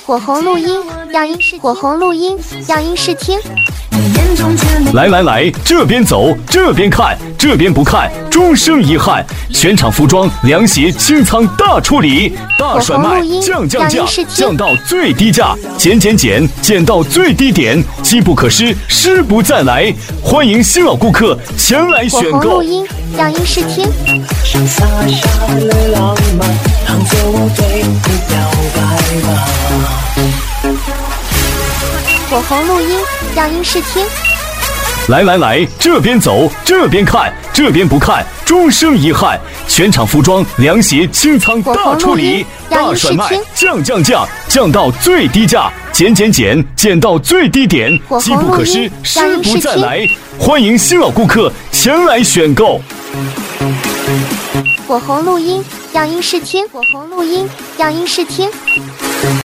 火红录音，样音试火红录音，样音试听。 来来来，这边走，这边看，这边不看，终生遗憾。全场服装、凉鞋清仓大处理，大甩卖，降降价，降到最低价，减减减，减到最低点，机不可失，失不再来。欢迎新老顾客前来选购。 火红录音，样音试听。 傻傻的浪漫，当作我对你表白吧。 火红录音，样音试听。 来来来，这边走，这边看，这边不看，终生遗憾。全场服装、凉鞋清仓大处理，大甩卖，降降价，降到最低价，减减减，减到最低点，机不可失，失不再来。欢迎新老顾客前来选购。 火红录音，样音试听。火红录音，样音试听。